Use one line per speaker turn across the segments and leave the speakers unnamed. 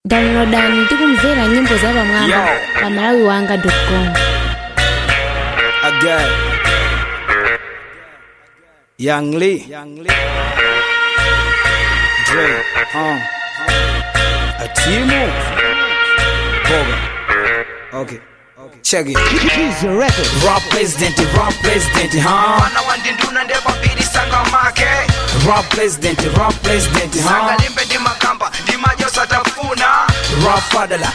Downloadani tikumvera nyimbo za pamwamba pa malawiwanga.com.
Again, Young Lee, Dre, Atimu, Boga. Okay. Check it.
He's a record.
Raw president, huh?
Wana wandinduna ndeba bidi sanga make
Raw president, huh?
Sanga limbe di makamba di majo satafuna
Raw fadala,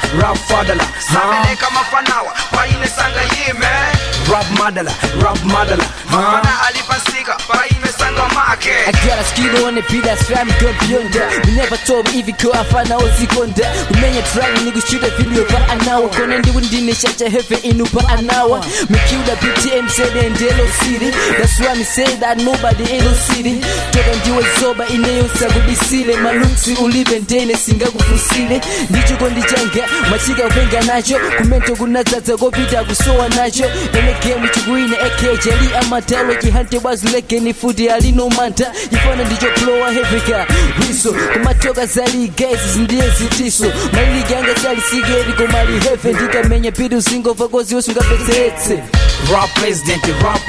Samele kama fanawa pa ine sanga yime
Rap madala,
Mafana alipasika pa ine sanga make
I got a skill on the beat that's family go beyond that. We never told me if you could I find out what's on that. We many try niggas shoot a video for an hour. Gonna do in the shut a heavy in for an hour. Me kill the BTM said in Delo City. That's why me say that nobody in the city. Toka ndiwe zoba ineyo sagudisile. Malunksi ulibe ndene singa kufusile. Ndicho kondijanga machika upenga nacho. Kumento kunazaza gopita kusoa nacho. Ene game chugwine eke jeli amatalo. Jihante wazuleke ni fudi alino manta. Yifona ndicho flow heavy riso. Kumatoka zali guys ndiye zitiso. Mali ganga zali sigeri kumali heavy. Ndika menya pidu singo vagozi osunga peteretse.
Raw president,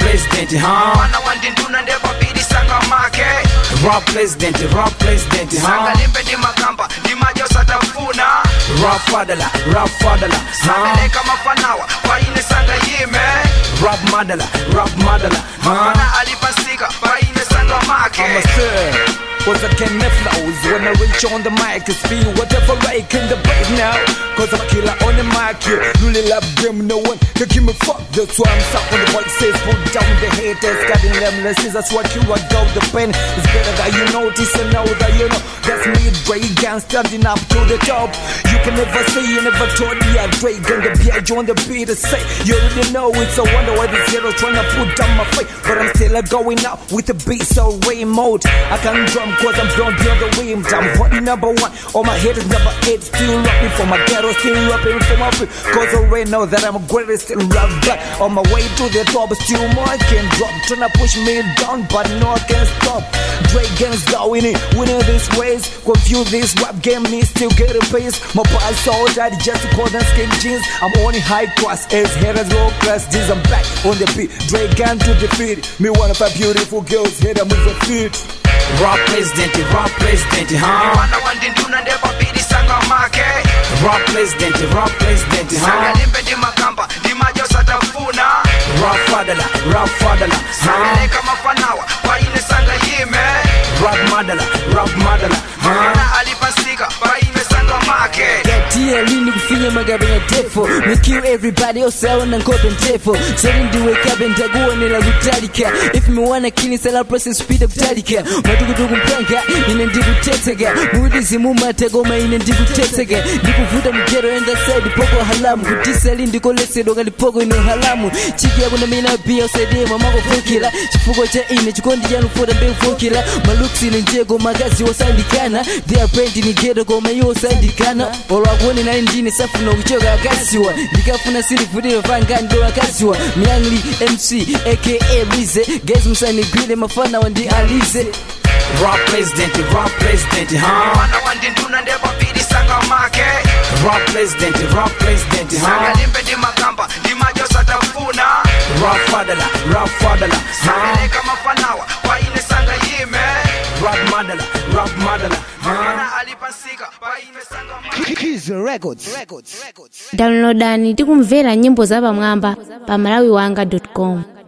huh?
Wana wandinduna ndeba bidi sanga make
Raw president,
Sanga
huh?
limbe di makamba di majo satafuna
Raw fadala,
Samele
huh?
kama fanawa pa ine sanga yime
Rap madala, huh?
Mafana alipasika pa ine sanga make
I'm a sir, cause I can never lose. When I reach on the mic, it's feel whatever I can debate now. Cause I'm killer on the mic, you really love them, no one can give me fuck. That's why I'm stuck when the voice says put down the haters, cutting them lessons. That's what you are down the pen. It's better that you notice and know that you know. That's me, Dre Gang, standing up to the top. You can never say you never told me I'm Dre Gang, the BI on the beat to say. You already know it's a wonder why the zero trying to put down my fight. But I'm still going out with the beat so remote. I can drum cause I'm blown beyond the rim. I'm hot number one. All my haters number 8. Still rapping for my ghetto, still rapping for my free. Cause I already know that I'm a greatest still rap back. On my way to the top, still more I can drop. Tryna push me down, but no I can't stop. Dre Gang's going in, winning these ways. Confuse this rap game, me still getting pace. My pals so that just call them skin jeans. I'm on high class, as haters low class. This I'm back on the beat. Dre Gang to defeat. Me one of my beautiful girls, hit them with the feet.
Raw president, huh?
Wana wandinduna ndeba bidi sanga make
Raw president,
Sanga
huh?
limbe di makamba di majo satafuna
Raw fadala,
Samele
huh?
kama fanawa pa ine sanga yime
Rap madala, huh?
Mafana alipasika pa ine sanga make
Tia lini kufinya magabe ya defo. Me kill everybody else out and cop and defo. Setting the wake up and taguwa nila kutalika. If me wanna kill it, I'll process speed of talika. Matukutuku mpanga, ine ndiku tetega. Mudizi mumatagoma ine ndiku tetega. Ndiku vuda mkero and the side poko halamu. Kutisa lindiko lese doga lipoko ino halamu. Chiki ya kuna mina pia usaidia mamako fukila. Chifuko cha ine chikondi janu fuda mbe fukila. Maluksi ni njego magazi wasandikana. They are branding ni ghetto goma yu wasandikana. Olwagoni na njini safu no kuchoka akasiwa. Ndikafuna siri fudiro fanga ndo akasiwa. Myangli MC aka Rize. Guys msani gwile mafana wandi alize.
Raw president, huh?
Wana wandinduna ndeba bidi sanga make
Raw president,
Sanga
huh?
limbe di makamba di majo satafuna
Raw fadala,
Samele
huh?
kama fanawa pa ine sanga yime
Rap madala, huh?
Mafana alipasika pa ine sanga make
He's a records.
Downloadani tikumvera nyimbo za pamwamba pa malawiwanga.com.